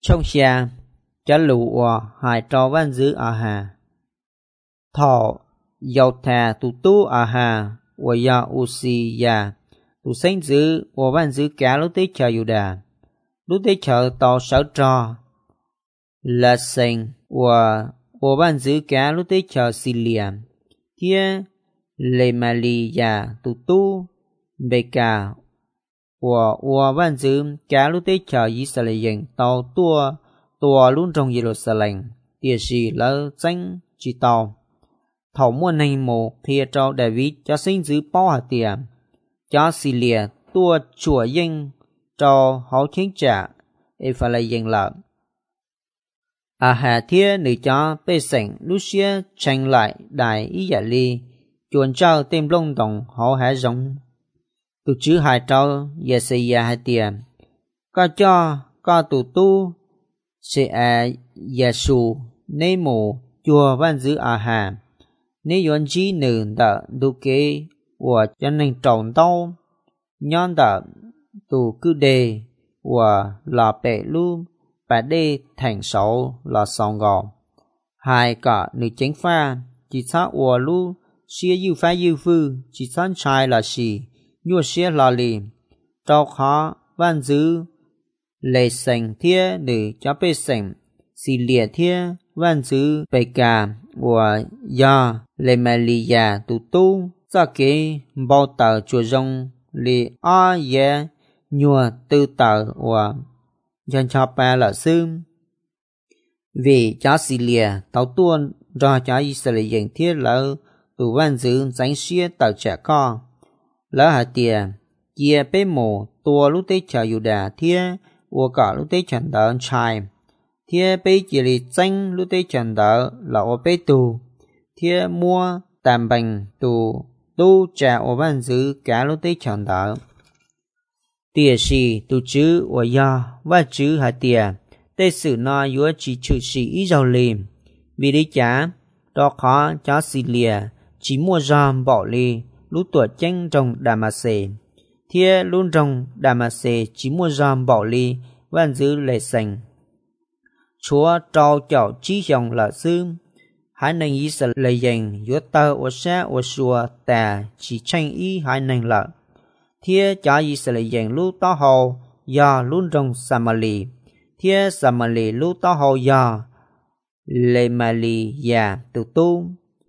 Trong xa, chá lũ hai trò văn dữ hà. Thọ, dầu thà tu hà, và ya usi ya, tu sinh dữ, và văn dữ cả lúc tế chờ dù đà. Lúc tế chờ tỏ sở trò, là sinh, và văn dữ cả lúc tế chờ xì liềm. Thia, lê mà lì ya, tu, bê cả, và văn dữ cả lúc tế chờ ý xa lệ dành tàu tua luôn trong Jerusalem, địa sĩ lỡ danh chỉ tàu. Thảo mua này mồ thịa trao David cho sinh giữ bao hạt tiền, cho xì lìa tua chùa dân trao hậu thiên trả, phải là dân lợn. Hà thịa nữ cho bê sảnh lúc xưa tranh lại đại ý giả ly, chuồn trao tên lông đồng hậu hạ giống. Tụ chữ hai trao giả xây giả hạt tiền, có tụ tu, sẽ giả sù, nê mồ chùa văn giữ hà. Nếu yon chỉ nữ đã đủ kế và cho nên trọng đau nhon đã đủ cứ đề và là bệ luôn bà đề thành sáu là song gò hai cả nữ chính pha chỉ sát và lu xia yêu phá yêu phư chỉ sát trai là gì nhua xia là lì trao khó văn dữ lệ sành thia nữ cho bê sành xì lìa thia văn dữ bệ cả và ya lê mẹ lì ya tu za kế bao tờ chùa rong lì ye nhua tư tờ và dân cho ba là sư vì cha xì lìa tàu tuôn do cha Israel dành thiết lỡ tu văn dữ tránh xia tờ trẻ con lỡ hạt tiền kia bế mồ tua lúc tế chờ Yuda thiết và cả lúc tế chẳng đỡ trai thia bê chỉ lì danh lúc tế chẳng đỡ là ô bê tù thia mua tạm bằng tu trả ô văn dữ cả lúc tế chẳng đỡ tìa xì tu chữ ô ya và chữ hạt tìa tế sử nó yếu chỉ chữ xì ý giàu lìm vì lý chá đó khó cho xì lìa chỉ mua giam bỏ lì lúc tuổi tranh trong đà mà xề thia luôn trong đà mà xề chỉ mua giam bỏ lì văn dữ lệ sành Chúa trao cho chí dòng là sư, hai nền ý sẽ lấy dành giữa tờ và xa và xua tà chỉ tranh ý hai nền lợi. Thia cho ý sẽ lấy dành lúc đó hồ do luôn trong Samali. Thia Samali lúc đó hồ do lê mà lì già tự tu.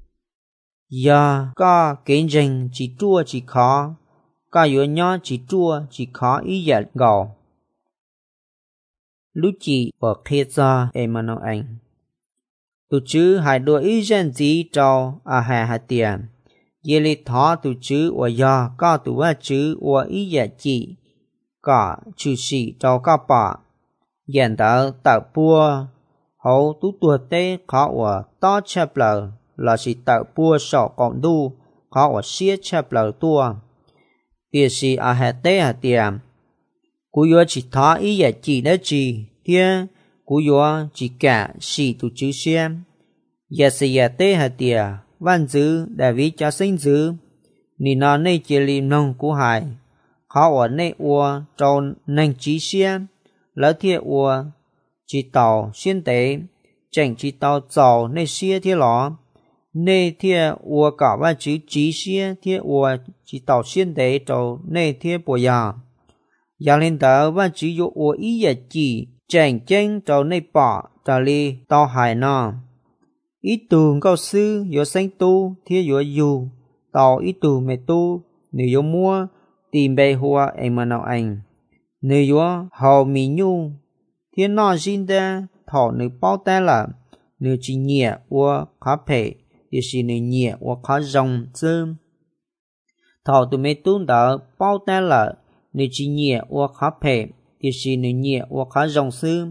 Do có kiến dành chỉ chua chỉ khó, có yếu nhỏ chỉ chua chỉ khó ý giả gò. Lúc chỉ ở khế cho Emmanuel. Tụ chữ hai đôi ý dân dĩ trao hạt tiền. Dễ lý thó tụ chữ ở do có tụ ba chữ ở ý giả chỉ. Có chữ sĩ trao có bỏ. Dành đỡ tạo bùa. Hậu tụ tùa tế khó ở to chạp lờ. Là sĩ tạo bùa sọ cộng đu. Khó ở xế chạp lờ tua. Tìa sĩ hạt tế hạt tiền. Cú yếu chỉ thó ý giả chỉ đã chỉ, thia, cú yếu chỉ cả sĩ tụ chữ xem. Giả sử giả tế hạt tìa, văn dữ, David cho sinh dữ, nì nó nê chế lìm nông cú hài, khó ở nê ua trâu nênh chí xem, lỡ thia ua, chỉ tàu xuyên tế, chẳng chỉ tàu dầu nê xia thia ló, nê thia ua cả ba chữ chí xia thia ua chỉ tàu xuyên tế trâu nê thia bùa giả. Giang lên tờ và chỉ dụ ua ý giả chỉ chàng chênh trâu nê bỏ trà li tàu hải nò. Ý tù cao sư dụ xanh tu thia dụ dù tàu ý tù mê tu nếu dụ mua tìm bê hoa em mà nào anh. Nếu dụ hầu mì nhu thia nò xin đa thọ nếu bao ta là nếu chỉ nhẹ ua khó phê thì chỉ nếu nhẹ ua khó rong dơm. Thọ tù mê tu đỡ bao ta là nếu chỉ nhẹ hoặc khó phê thì chỉ nếu nhẹ hoặc khó rộng sư.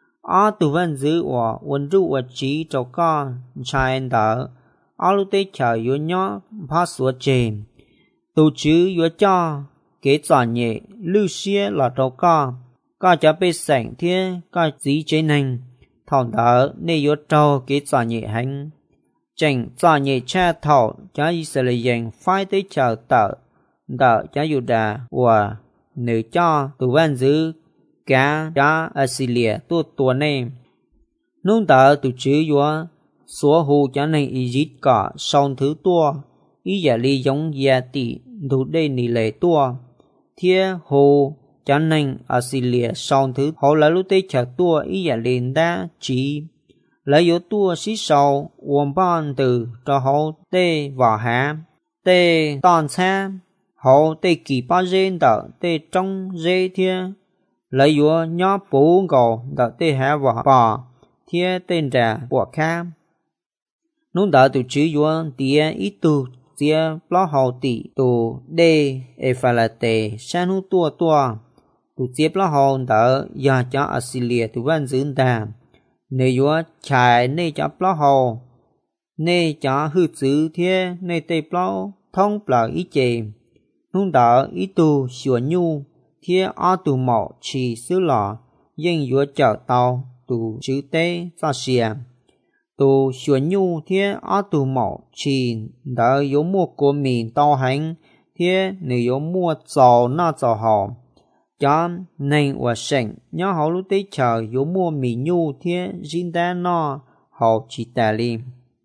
Tù văn dữ hoặc quân rũ hoặc trí cho con trai anh đỡ. Lúc tế chờ yếu nhỏ phá sủa chềm. Tù chữ yếu cho kế trò nhẹ lưu xế là cho con. Có cho bê sảnh thế có dĩ chế nành. Thảo đỡ nên yếu trâu kế trò nhẹ hành. Chẳng trò nhẹ cha thảo cho ý sẽ lấy dành phải tế chờ tờ. Đỡ cho Yuda và nữ cho tù văn dữ cả cha Assyria tua này nung ta tu chữ yo số hồ cha này Egypt cả song thứ tua ý giả lý giống gia tỷ đủ đây nỉ lệ tua thiên hồ cha này Assyria song thứ họ là lúc tây chợ tua ý giả lý đa chỉ lấy yếu tua xí sầu uổng ban từ cho họ tê vào hạ tê toàn xa họ tê kỳ ba dên đỡ tê trong dê thiên lấy yếu nhỏ bố gầu đỡ tê hạ vào bà thiên tên trà của khá nung đỡ từ chữ yếu tía ít tu tía lo hậu tỷ tu đê e phà là tê sang nu tua tu tiếp lo hậu đỡ ya cho Assyria tu văn dưỡng đàm nếu yếu chạy nên cho lo hậu nên cho hư chữ thiên nên tê lo thông là ý chê nung đỡ ý tu sửa nhu thiên ở tu mộ chỉ xứ lọ nhưng yếu chở tàu tu chữ tế phát xìa tu sửa nhu thiên ở tu mộ chỉ đỡ yếu mua của mình tàu hành thiên nếu yếu mua dầu na dầu hậu cho nên và sinh nhớ hậu lúc tế chờ yếu mua mì nhu thiên dính đá no hậu chỉ tà li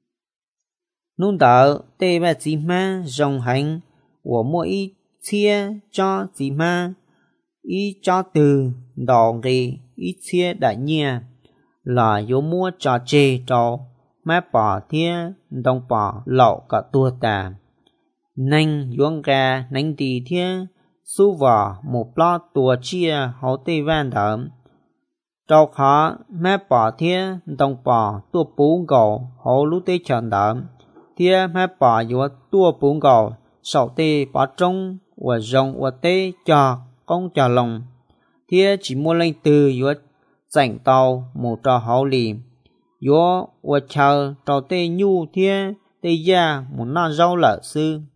nung đỡ tê bà chỉ mà dòng hành của mua ý chia cho chỉ mà ý cho từ đỏ gì ý chia đại nhia là yếu mua cho chê cho má bỏ thiên đồng bỏ lậu cả tua tà nên yếu gà nên đi thiên su vào một lọ tua chia hậu tê van đỡ cho khó má bỏ thiên đồng bỏ tua bún gầu hậu lúc tê chọn đỡ thiên má bỏ yếu tua bún gầu sau tê bỏ trong và rồng và tê cho công trả lòng thiên chỉ mua lên từ yếu dành tàu một trò hậu lì yếu và chờ trò tê nhu thiên tê gia một nà rau lợ sư